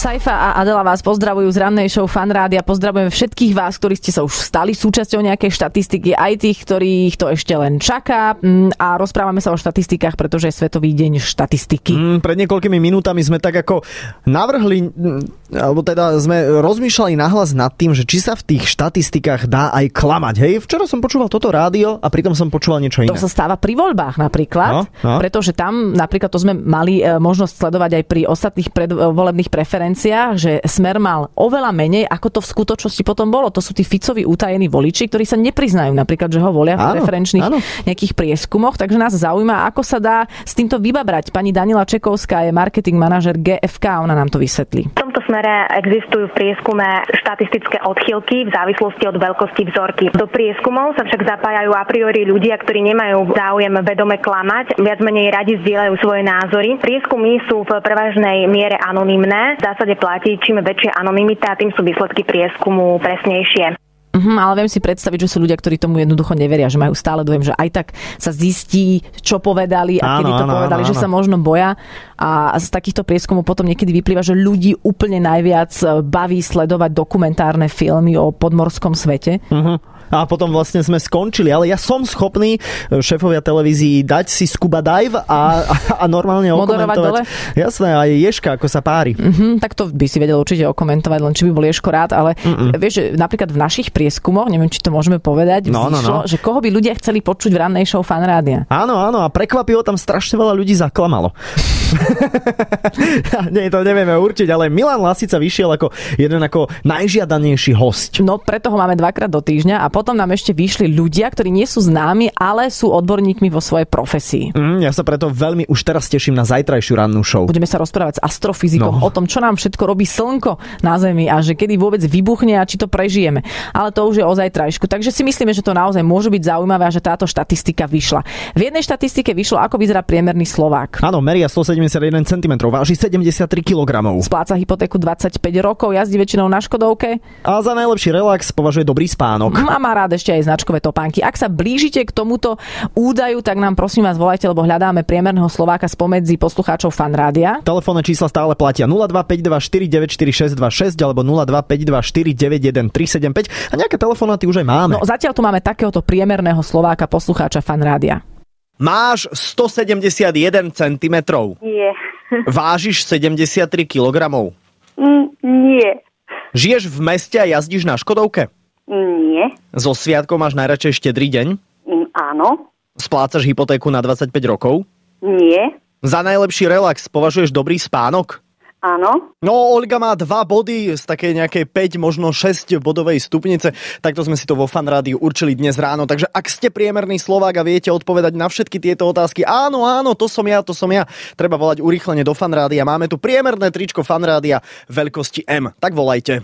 Saifa a Adela vás pozdravujú z rannej show Fan Rádia. Pozdravujeme všetkých vás, ktorí ste sa už stali súčasťou nejakej štatistiky, aj tých, ktorých to ešte len čaká. A rozprávame sa o štatistikách, pretože je Svetový deň štatistiky. Pred niekoľkými minútami sme tak ako navrhli, alebo teda sme rozmýšľali nahlas nad tým, že či sa v tých štatistikách dá aj klamať. Hej, včera som počúval toto rádio a pritom som počúval niečo iné. To sa stáva pri voľbách napríklad, pretože tam napríklad to sme mali možnosť sledovať aj pri ostatných predvolebných preferenciách, že Smer mal oveľa menej, ako to v skutočnosti potom bolo. To sú tí Ficovi utajení voliči, ktorí sa nepriznajú napríklad, že ho volia v preferenčných nejakých prieskumoch. Takže nás zaujíma, ako sa dá s týmto vybabrať. Pani Daniela Čekovská je marketing manažer GFK, ona nám to vysvetlí. V tomto smere existujú v prieskume štatistické odchýlky v závislosti od veľkosti vzorky. Do prieskumov sa však zapájajú a priori ľudia, ktorí nemajú záujem vedome klamať, viac menej radi zdieľajú svoje názory. Prieskumy sú v prevažnej miere anonymné. V zásade platí, čím väčšia anonymita, tým sú výsledky prieskumu presnejšie. Ale viem si predstaviť, že sú ľudia, ktorí tomu jednoducho neveria, že majú stále dojem, že aj tak sa zistí, čo povedali a kedy to povedali, že sa možno boja. A z takýchto prieskumov potom niekedy vyplýva, že ľudí úplne najviac baví sledovať dokumentárne filmy o podmorskom svete. A potom vlastne sme skončili, ale ja som schopný, šéfovia televízií, dať si scuba dive a normálne moderovať okomentovať. Dole? Jasné, aj Ježka, ako sa pári. Tak to by si vedel určite okomentovať, len či by bol Ježko rád, ale vieš, že napríklad v našich prieskumoch, neviem, či to môžeme povedať, vzýšlo, že koho by ľudia chceli počuť v rannej show Fan Rádia. Áno, a prekvapivo tam strašne veľa ľudí zaklamalo. Nie, to nevieme určiť, ale Milan Lasica vyšiel ako jeden ako najžiadanejší hosť. No, preto ho máme 2-krát do týždňa a potom nám ešte vyšli ľudia, ktorí nie sú známi, ale sú odborníkmi vo svojej profesii. Ja sa preto veľmi už teraz teším na zajtrajšiu rannú show. Budeme sa rozprávať s astrofyzikom o tom, čo nám všetko robí slnko na Zemi a že kedy vôbec vybuchne a či to prežijeme. Ale to už je o zajtrajšku. Takže si myslíme, že to naozaj môže byť zaujímavé a že táto štatistika vyšla. V jednej štatistike vyšlo, ako vyzerá priemerný Slovák. Áno, meria 171 cm, váži 73 kg. Spláca hypotéku 25 rokov, jazdí väčšinou na Škodovke. A za najlepší relax považuje dobrý spánok. A má rád ešte aj značkové topánky. Ak sa blížite k tomuto údaju, tak nám prosím vás volajte, lebo hľadáme priemerného Slováka spomedzi poslucháčov Fan Rádia. Telefónne čísla stále platia 0252 494 626 alebo 0252 491 375 a nejaké telefonáty už aj máme. No zatiaľ tu máme takéhoto priemerného Slováka poslucháča Fan Rádia. Máš 171 cm. Nie. Vážiš 73 kg. Nie. Žiješ v meste a jazdíš na Škodovke? Nie. So sviatkom máš najradšej Štedrý deň? Áno. Splácaš hypotéku na 25 rokov? Nie. Za najlepší relax považuješ dobrý spánok? Áno. No, Olga má 2 body z takej nejakej 5, možno 6 bodovej stupnice. Takto sme si to vo Fan Rádiu určili dnes ráno. Takže ak ste priemerný Slovák a viete odpovedať na všetky tieto otázky, áno, to som ja, treba volať urýchlene do Fan Rádia. Máme tu priemerné tričko Fan Rádia veľkosti M. Tak volajte.